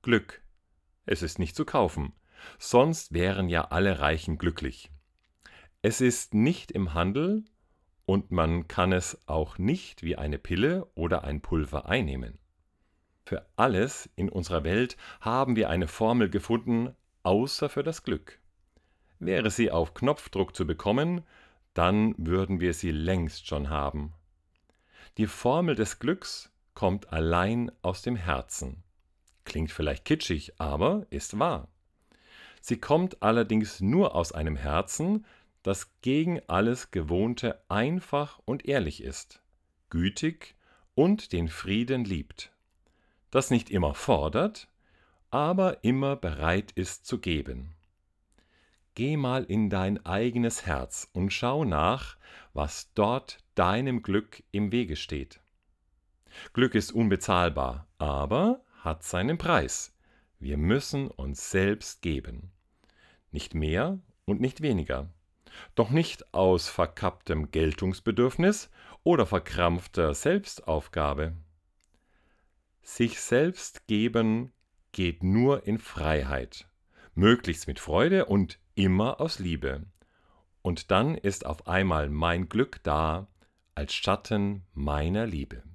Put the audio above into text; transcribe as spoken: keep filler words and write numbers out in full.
Glück. Es ist nicht zu kaufen, sonst wären ja alle Reichen glücklich. Es ist nicht im Handel und man kann es auch nicht wie eine Pille oder ein Pulver einnehmen. Für alles in unserer Welt haben wir eine Formel gefunden, außer für das Glück. Wäre sie auf Knopfdruck zu bekommen, dann würden wir sie längst schon haben. Die Formel des Glücks kommt allein aus dem Herzen. Klingt vielleicht kitschig, aber ist wahr. Sie kommt allerdings nur aus einem Herzen, das gegen alles Gewohnte einfach und ehrlich ist, gütig und den Frieden liebt, das nicht immer fordert, aber immer bereit ist zu geben. Geh mal in dein eigenes Herz und schau nach, was dort deinem Glück im Wege steht. Glück ist unbezahlbar, aber hat seinen Preis. Wir müssen uns selbst geben. Nicht mehr und nicht weniger. Doch nicht aus verkapptem Geltungsbedürfnis oder verkrampfter Selbstaufgabe. Sich selbst geben geht nur in Freiheit, möglichst mit Freude und immer aus Liebe. Und dann ist auf einmal mein Glück da, als Schatten meiner Liebe.